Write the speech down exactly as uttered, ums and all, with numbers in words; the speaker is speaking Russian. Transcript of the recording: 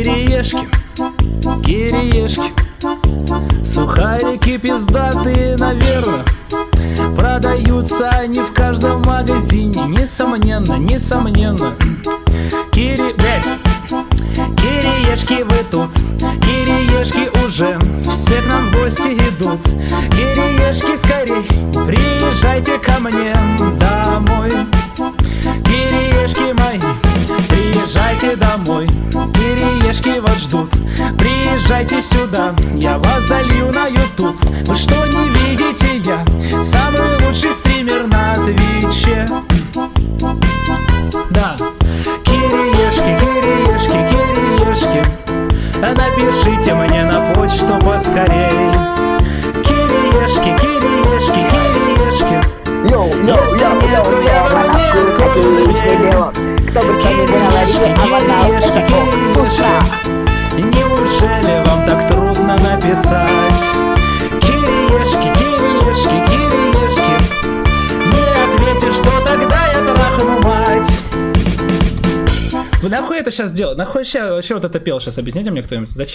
Кириешки, кириешки, сухарики пиздатые, наверное. Продаются они в каждом магазине, несомненно, несомненно. Кири... Блять. Кириешки вы тут, кириешки уже все к нам в гости идут. Кириешки скорей, приезжайте ко мне домой. Кириешки мои, приезжайте домой. Кириешки вас ждут, приезжайте сюда. Я вас залью на ютуб. Вы что, не видите, я самый лучший стример на Твиче. Да. Кириешки, кириешки, кириешки, напишите мне на почту поскорей. Кириешки, кириешки, кириешки, если нет, то я вам не открою дверь. Кириешки, кириешки, кириешки, неужели вам так трудно написать? Кириешки, кириешки, кириешки, не ответишь, что тогда я трахну мать. Вы нахуй это сейчас делать? Нахуй вообще, вообще вот это пел сейчас? Объясните мне кто-нибудь. Зачем?